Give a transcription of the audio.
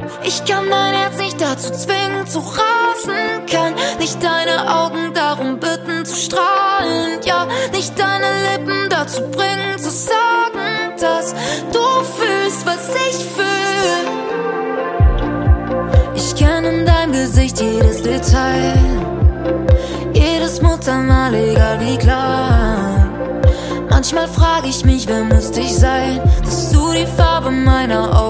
Ich kann mein Herz nicht dazu zwingen zu rasen, kann nicht deine Augen darum bitten zu strahlen, ja, nicht deine Lippen dazu bringen zu sagen, dass du fühlst, was ich fühl. Ich kenn in deinem Gesicht jedes Detail, jedes Muttermal, egal wie klar. Manchmal frag ich mich, wer müsste ich sein, dass du die Farbe meiner